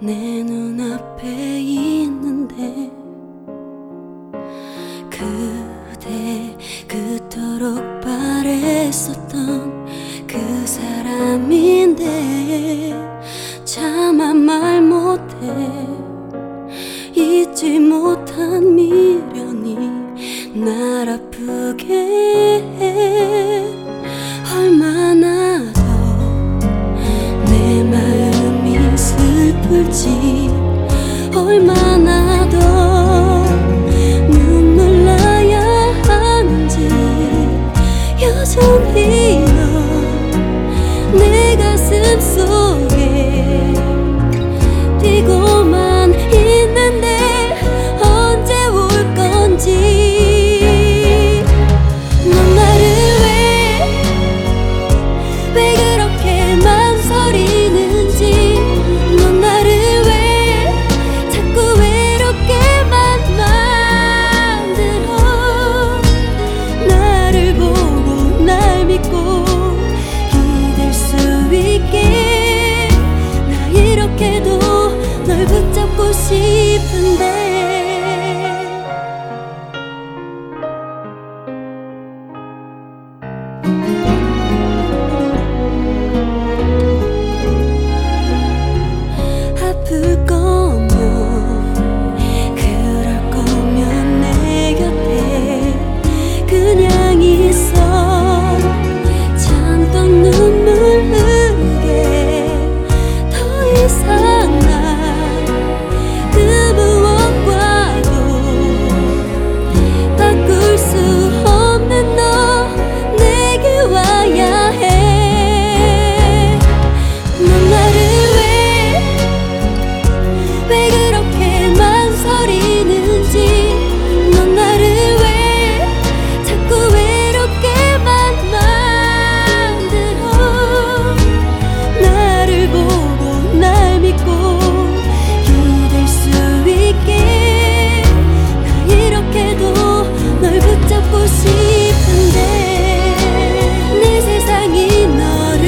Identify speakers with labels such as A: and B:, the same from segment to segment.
A: 내 눈앞에 있는데 그대 그토록 바랬었던 그 사람인데 차마 말 못해 잊지 못한 미련이 날 아프게 해. 얼마나 더 내 마음이 슬플지 얼마나 더 눈물 나야 하는지 여전히 너 내 가슴 속에 뛰고만 있는데 언제 올 건지. 넌 나를 왜 그렇게 망설이는지, 넌 나를 왜 자꾸 외롭게만 만들어. 나를 보고 날 믿고 기댈 수 있게 나 이렇게도 널 붙잡고 싶은데. 아플 거면 그럴 거면 내 곁에 그냥 있어. 잠깐 눈물 흘게 더 이상 난 그 무엇과도 바꿀 수 없는 너 내게 와야 해. 넌 나를 왜 그렇게 망설이는지, 넌 나를 왜 자꾸 외롭게만 만들어. 나를 보고 날 믿고 기댈 수 있게 나 이렇게도 널 붙잡고 싶은데. 내 세상이 너를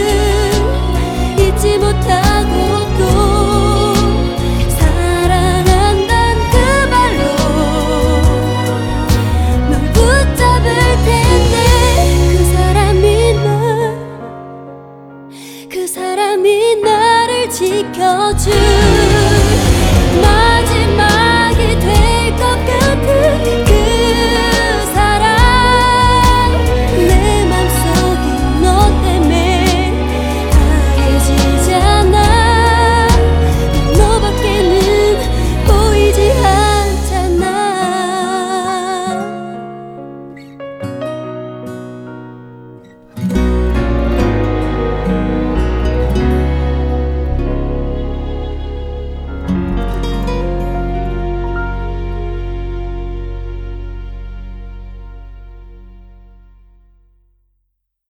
A: 잊지 못하고 또 사랑한단 그 말로 널 붙잡을 텐데. 그 사람이 나를 지켜줄